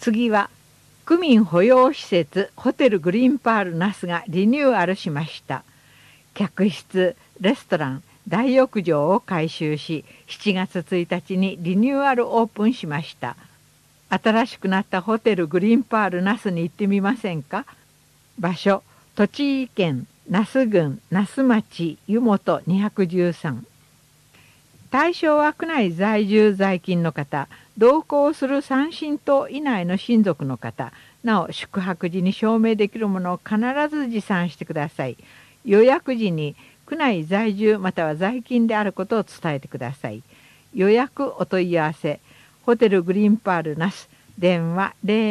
次は区民保養施設ホテルグリーンパール那須がリニューアルしました。客室、レストラン、大浴場を改修し、7月1日にリニューアルオープンしました。新しくなったホテルグリーンパール那須に行ってみませんか？場所、栃木県那須郡那須町湯本213。対象は区内在住在勤の方、同行する3親等以内の親族の方、なお宿泊時に証明できるものを必ず持参してください。予約時に区内在住または在勤であることを伝えてください。予約お問い合わせ、ホテルグリーンパール那須、電話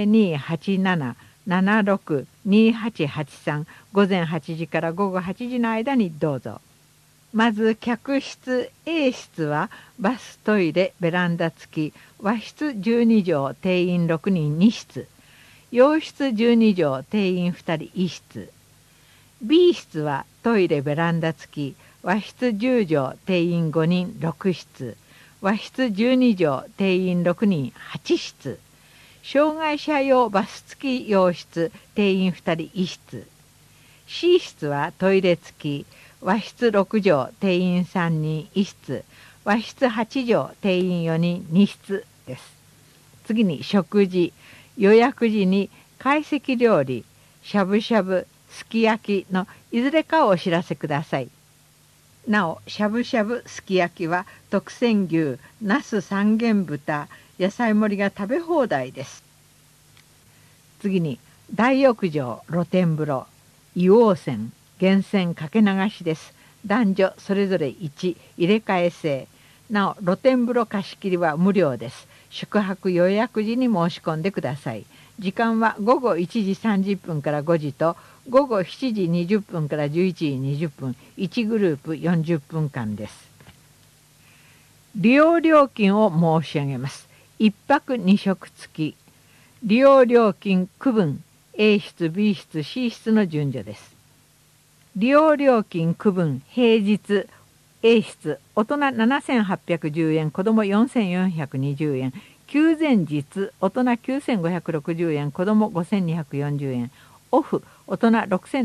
0287-762883、午前8時から午後8時の間にどうぞ。まず客室 A 室はバス、トイレ、ベランダ付き、和室12畳、定員6人2室、洋室12畳、定員2人1室。B 室はトイレ、ベランダ付き、和室10畳、定員5人6室、和室12畳、定員6人8室、障害者用バス付き洋室、定員2人1室。C 室はトイレ付き、和室6畳、定員3人1室、和室8畳、定員4人2室です。次に食事、予約時に懐石料理、しゃぶしゃぶ、すき焼きのいずれかをお知らせください。なお、しゃぶしゃぶ、すき焼きは特選牛、那須三元豚、野菜盛りが食べ放題です。次に大浴場、露天風呂、硫黄泉、源泉かけ流しです。男女それぞれ1、入れ替え制。なお露天風呂貸し切りは無料です。宿泊予約時に申し込んでください。時間は午後1時30分から5時と午後7時20分から11時20分、1グループ40分間です。利用料金を申し上げます。1泊2食付き。利用料金区分 A 室 B 室 C 室の順序です。利用料金区分平日 A 室大人7810円、子供4420円、休前日大人9560円、子供5240円、オフ大人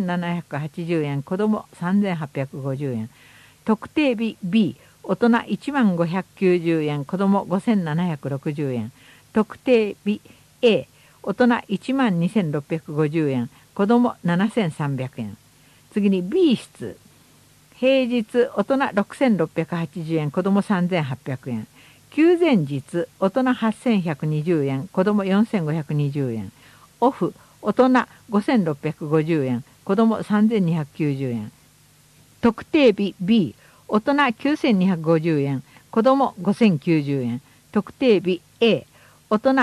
6780円、子供3850円、特定日 B 大人10590円、子供5760円、特定日 A 大人12650円、子供7300円。次に B 室平日大人6680円、子供3800円、休前日大人8120円、子供4520円、オフ大人5650円、子供3290円、特定日 B 大人9250円、子供5090円、特定日 A 大人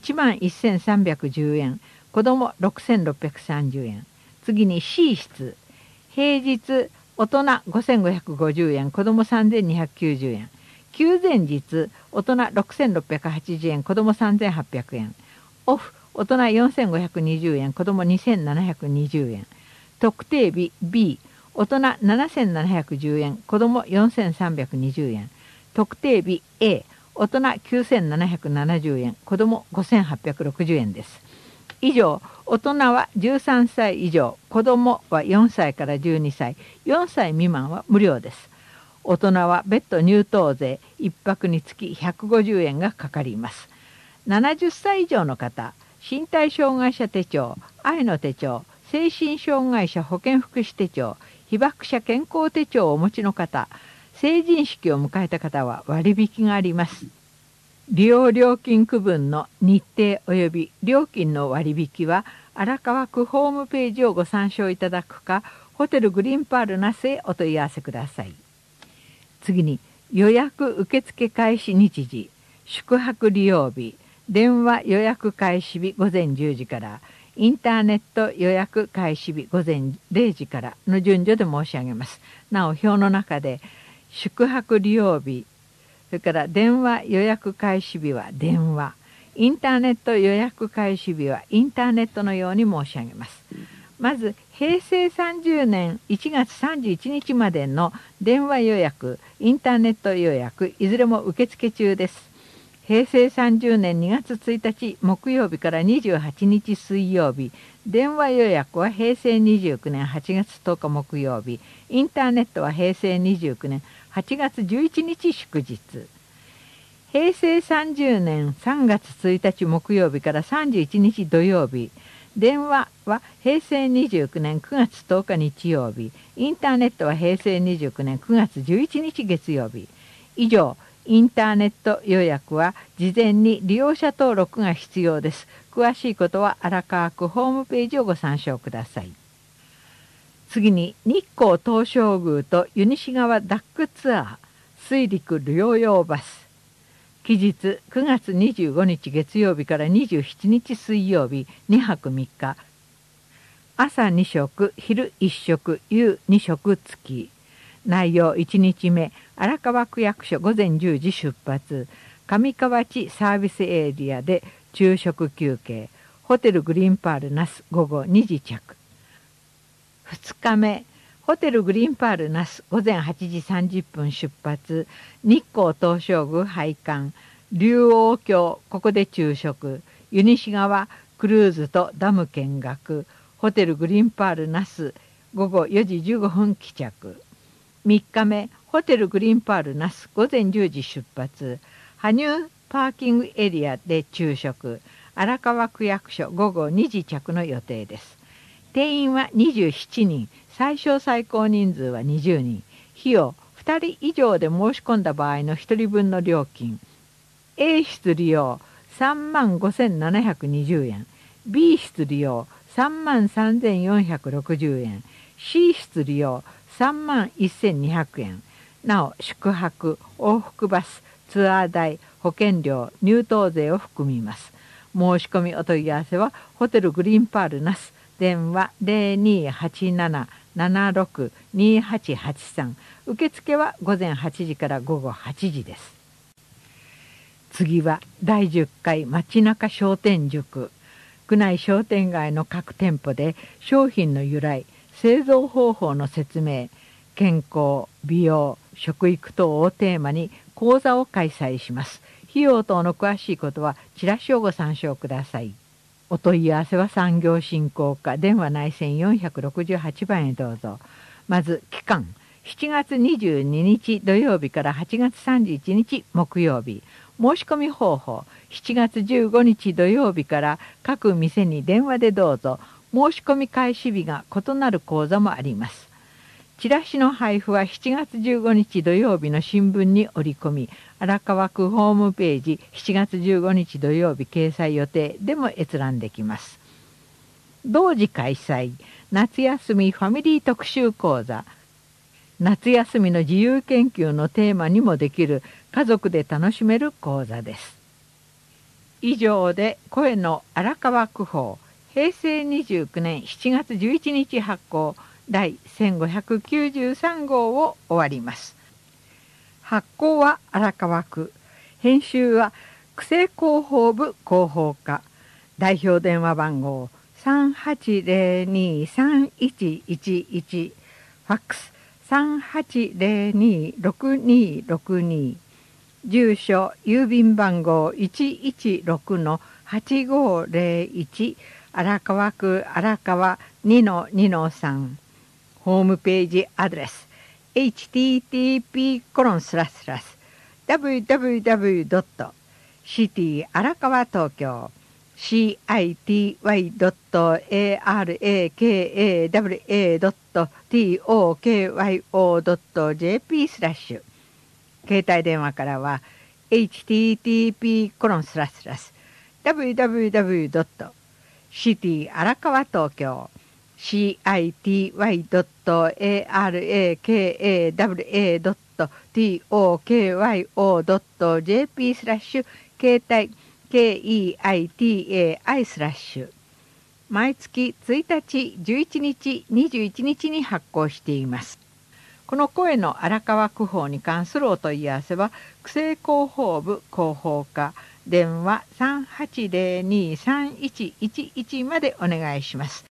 11310円、子供6630円。次に C 室平日大人5550円、子供3290円、休前日大人6680円、子供3800円、オフ大人4520円、子供2720円、特定日 B 大人7710円、子供4320円、特定日 A 大人9770円、子供5860円です。以上、大人は13歳以上、子供は4歳から12歳、4歳未満は無料です。大人は別途入湯税1泊につき150円がかかります。70歳以上の方、身体障害者手帳、愛の手帳、精神障害者保健福祉手帳、被爆者健康手帳をお持ちの方、成人式を迎えた方は割引があります。利用料金区分の日程及び料金の割引は荒川区ホームページをご参照いただくか、ホテルグリーンパール那須へお問い合わせください。次に予約受付開始日時、宿泊利用日、電話予約開始日午前10時から、インターネット予約開始日午前0時からの順序で申し上げます。なお表の中で宿泊利用日、それから電話予約開始日は電話、インターネット予約開始日はインターネットのように申し上げます。まず平成30年1月31日までの電話予約、インターネット予約いずれも受付中です。 平成30年2月1日木曜日から28日水曜日、電話予約は平成29年8月10日木曜日、インターネットは平成29年8月11日祝日。平成30年3月1日木曜日から31日土曜日、電話は平成29年9月10日日曜日、インターネットは平成29年9月11日月曜日。以上、インターネット予約は事前に利用者登録が必要です。詳しいことは荒川区ホームページをご参照ください。次に、日光東照宮と湯西川ダックツアー水陸両用バス。期日9月25日月曜日から27日水曜日2泊3日。朝2食、昼1食、夕2食付き。内容1日目、荒川区役所午前10時出発。上河内サービスエリアで昼食休憩。ホテルグリーンパール那須午後2時着。2日目、ホテルグリーンパール那須午前8時30分出発。日光東照宮拝観。竜王峡、ここで昼食。湯西川クルーズとダム見学。ホテルグリーンパール那須午後4時15分帰着。3日目、ホテルグリーンパール那須午前10時出発。羽生パーキングエリアで昼食。荒川区役所午後2時着の予定です。定員は27人、最小最高人数は20人。費用、2人以上で申し込んだ場合の1人分の料金。A 室利用35,720円。B 室利用33,460円。C 室利用31,200円。なお、宿泊、往復バス、ツアー代、保険料、入湯税を含みます。申し込みお問い合わせは、ホテルグリーンパール那須、電話 0287-762883。受付は午前8時から午後8時です。次は第10回街中商店塾。区内商店街の各店舗で商品の由来、製造方法の説明、健康、美容、食育等をテーマに講座を開催します。費用等の詳しいことはチラシをご参照ください。お問い合わせは産業振興課電話内線468番へどうぞ。まず期間、7月22日土曜日から8月31日木曜日。申し込み方法、7月15日土曜日から各店に電話でどうぞ。申し込み開始日が異なる講座もあります。チラシの配布は7月15日土曜日の新聞に折り込み、荒川区ホームページ7月15日土曜日掲載予定でも閲覧できます。同時開催、夏休みファミリー特集講座。夏休みの自由研究のテーマにもできる家族で楽しめる講座です。以上で声の荒川区報平成29年7月11日発行第1593号を終わります。発行は荒川区、編集は区政広報部広報課、代表電話番号3802-3111、ファックス3802-6262、住所郵便番号116-8501、荒川区荒川2-2-3、ホームページアドレス http://www.city 荒川東京 city.arakawa.tokyo.jp/ 携帯電話からは http://www.city 荒川東京 city.arakawa.tokyo.jp/ 携帯 KEITAI/ 毎月1日、11日、21日に発行しています。この声の荒川区報に関するお問い合わせは、区政広報部広報課、電話3802-3111までお願いします。